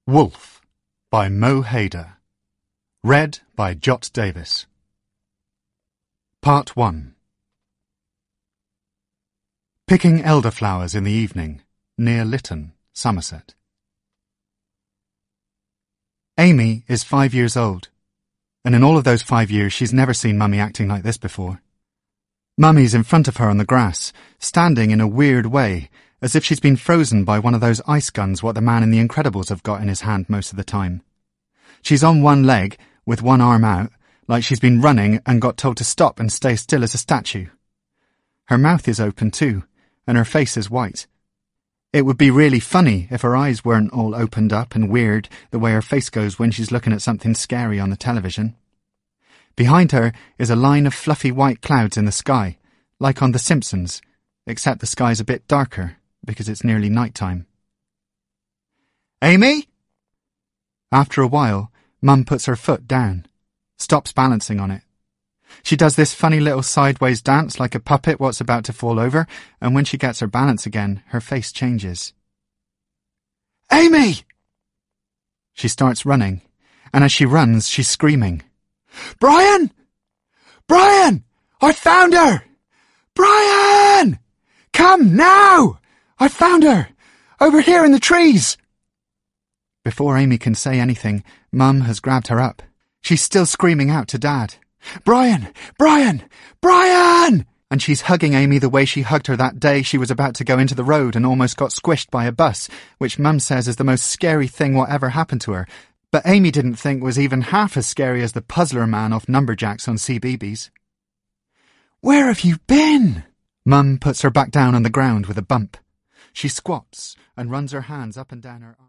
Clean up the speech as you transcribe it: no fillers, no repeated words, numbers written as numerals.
Wolf by Mo Hader. Read by Jot Davis. Part 1. Picking elderflowers in the evening, near Lytton, Somerset. Amy is 5 years old, and in all of those 5 years she's never seen Mummy acting like this before. Mummy's in front of her on the grass, standing in a weird way, as if she's been frozen by one of those ice guns what the man in The Incredibles have got in his hand most of the time. She's on one leg, with one arm out, like she's been running and got told to stop and stay still as a statue. Her mouth is open too, and her face is white. It would be really funny if her eyes weren't all opened up and weird the way her face goes when she's looking at something scary on the television. Behind her is a line of fluffy white clouds in the sky, like on The Simpsons, except the sky's a bit darker, because it's nearly night time. Amy? After a while, Mum puts her foot down, stops balancing on it. She does this funny little sideways dance like a puppet what's about to fall over, and when she gets her balance again, her face changes. Amy! She starts running, and as she runs, she's screaming. Brian! Brian! I found her! Brian! Come now! I found her! Over here in the trees! Before Amy can say anything, Mum has grabbed her up. She's still screaming out to Dad. Brian! Brian! Brian! And she's hugging Amy the way she hugged her that day she was about to go into the road and almost got squished by a bus, which Mum says is the most scary thing what ever happened to her, but Amy didn't think was even half as scary as the Puzzler Man off Numberjacks on CBeebies. Where have you been? Mum puts her back down on the ground with a bump. She squats and runs her hands up and down her arms.